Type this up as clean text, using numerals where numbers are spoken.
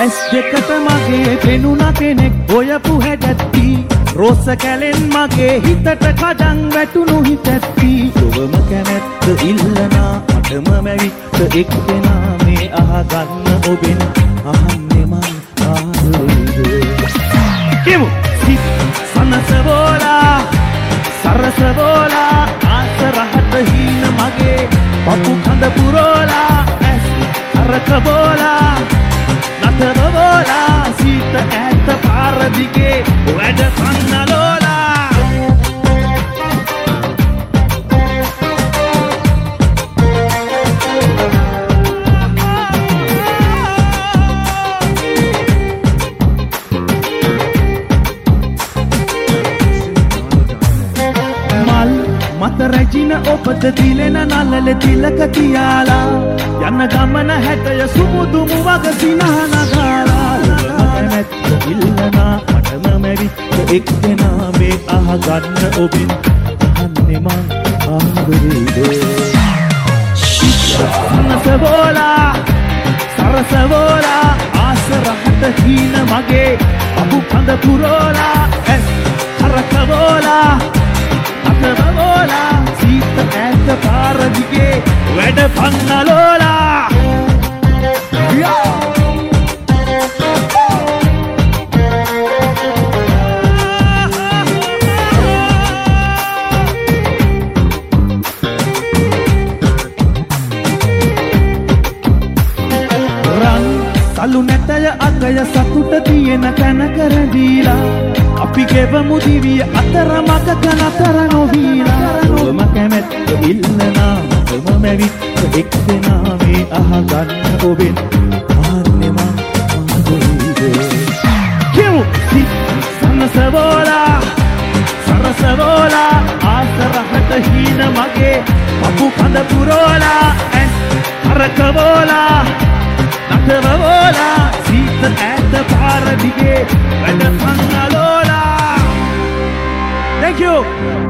ඇස් දෙකට මගේ පෙනුන කෙනෙක් හොයපු හැඩැත්ති රෝස කැලෙන් මගේ හිතට කඩන් වැටුණු හිතැත්ති ඔබම කැමැත්ත ඉල්ලනා මටම මැවිත්ත එක්කෙනා මේ අහගන්න ඔබෙන් අහන්නේ මං ආදරේද කිමු සිත් සනසවෝලා සරසවෝලා ආසරහට හීන මගේ පපු කඳ පුරෝලා ඇස් අරකවෝලා නතරවෝලා සීත ඇත්ත පාර දිගේ වැඩ කන්නලෝලා මල් මත රැජින ඔබද දිලෙන නලල තිලක තියාලා යන්න ගමන හැටය සුමුදුමු වග සිනහනගාලා මැත්ත ඉල්ලනා මටම මැවිත්ත එක්දෙනා මේ අහගන්න ඔබෙන් අහන්නේ මං ආදරේද සනසවෝලා සරසවෝලා ආසරහට හීන මගේ අපු කඳ පුරෝලා ඇස් හරකවෝලා අතවෝලා සීත ඇත්ත පාර දිගේ වැඩ පන්නලෝලා සලු නැතය අගය සතුට තියෙන තැන කරදීලා අපි ගෙවමු දිවිය අතර මගක නතර නොවීලා ඔබම කැමැත්ත ඉල්ලනා ඔබම මැවිත්ත එක්දෙනා මේ අහගන්න ඔබෙන් ආන්නේ මං ආදරේද කිව් සිත් සනසවෝලා සරසවෝලා ආසරහට හීන මගේ පපු කඳ පුරෝලා ඇස් හරකවෝලා නතවෝලා සීත ඇත්ත පාර දිගේ වැඩ පන්නලෝලා Thank you.